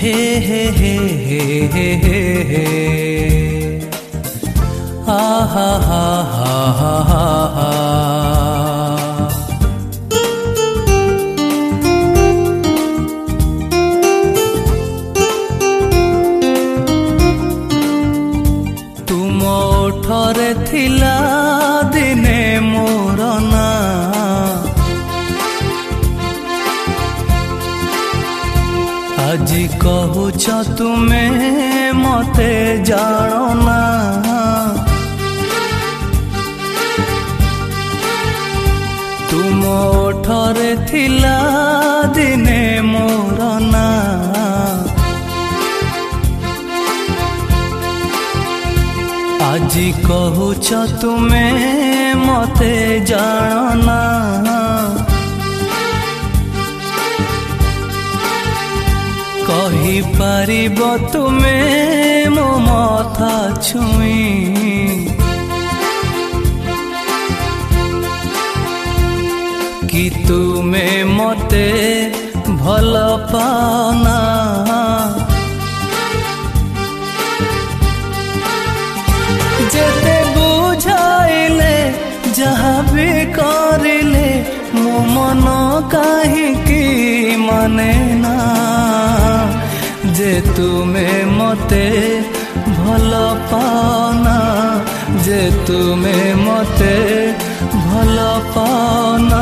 हे हे हे हे हे हे हे हा हा हा हा हा हा हा। तुम ओठरे थिला दिने मोर ना, आजी कहूच तुमे मते जानो ना। तुम ओठरे थिला दिने मोर ना, आजी कहूच तुमे मते जानो ना। कही पारिब तुमे मो मथा छुई, कि तुमे मते भल पाना। जेते बुझाइले जहाँ भी करिले मो मन काहिकी माने ना। जे तुमे मते भल पाना, जे तुमे मते भल पाना।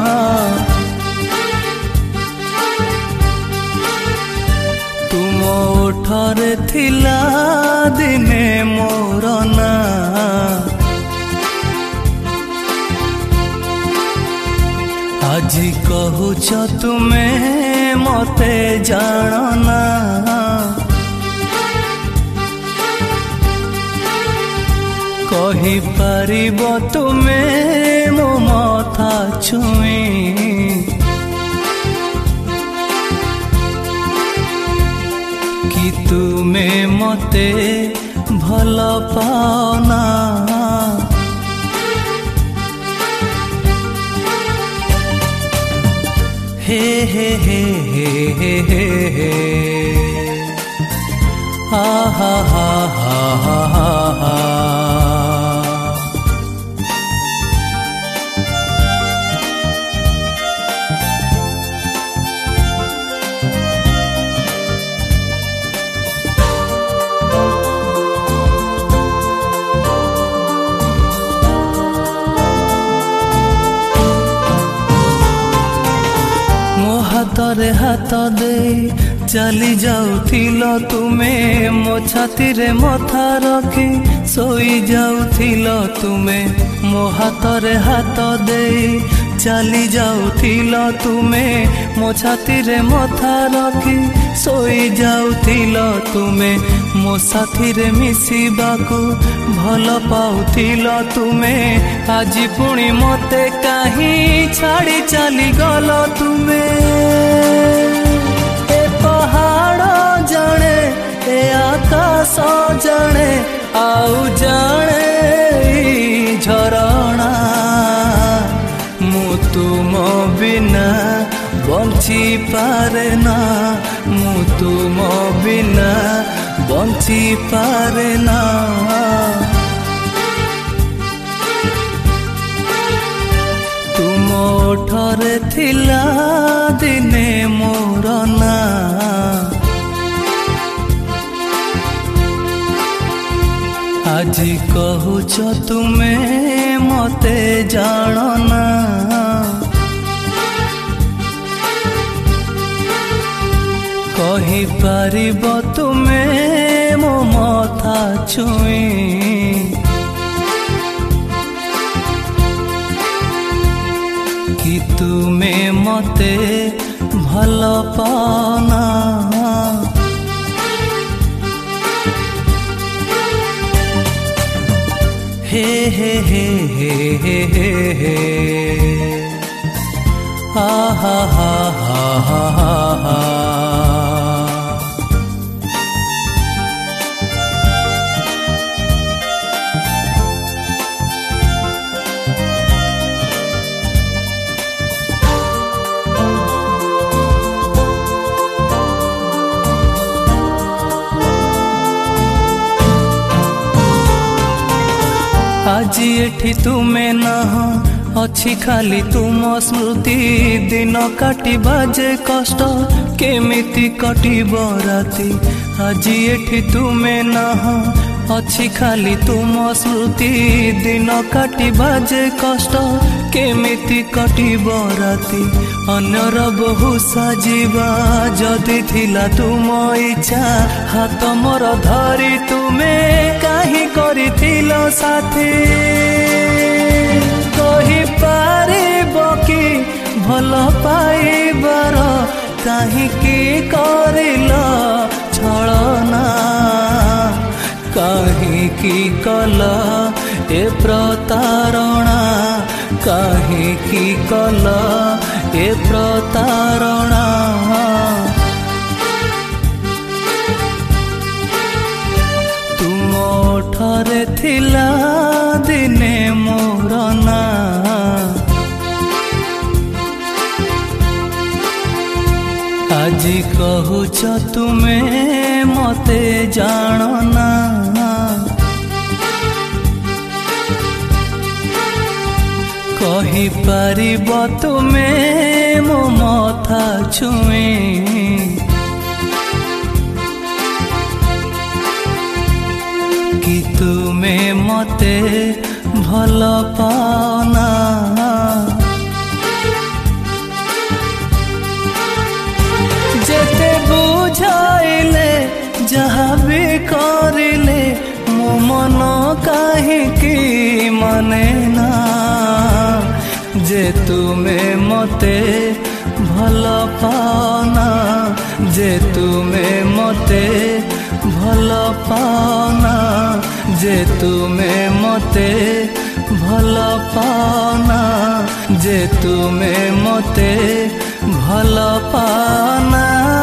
तुम ओठरे थिला दिने मोर ना, आजी कहूच तुमे मते जानो ना। कही पारिब तुमे मो मथा छुई, कि तुमे मते भल पाना। हे हे हे हे हे हे हे हा हा हा हा हा हा हा। हाथरे हाथ दे चली जाउथिल तुमे, मो छाती रे मथा रखी सोई जाउथिल तुमे। मो हाथरे हाथ दे चली जाउथिल तुमे, मो छाती रे मथा रखी सोई जाउथिल तुमे। मो साथी रे मिसिबाकू भल पाउथिल तुमे, आजी पुणी मते काहे छाड़ी चली गल तुमे। ए पहाड़ जाने ए आकाश जाने आउ जाने झरणा। मु तुम बिना बंची पारे ना, मु तुम बिना बंची पारे ना। तुम ओठरे थिला दिने मोर ना, आजी कहूच तुमे मते जानो ना। कही पारिब तुमे मो मथा छुई, कि तुमे मते भल पाना। हे हे हे हे हे हे हे हा हा हा हा हा हा हा। आज एठी तुमे नह अछि खाली तुम स्मृति दिन काटी बाजे कष्ट केमिति कटिब राति। आज एठी तुमे नह अछि खाली तुम स्मृति दिन काटी बाजे कष्ट केमिति कटिब राति। अन्यर बहु साजिबा जदि थिला तुम इच्छा हाथ मोर धरी तुमे काहे करिथिल साथी। कहि पारिब कि भल पाइबार काहिकी करिल छलना। काहिकी कल ए प्रतारणा काहिकी कल ए प्रतारणा। तुम ओठरे थिला दिने मोर ना आजी कहूच तुमे मते जानना। कहि पारिब तुमे मो मथा छुए कि तुमे मते भल पाना। जेते बुझाइले जहाँ भी करिले मो मन काहिकी माने ना। जे तुमे मते भल पाना जे तुमे मते भल पाना जे तुमे मते भल पाना जे तुमे मते भल पाना।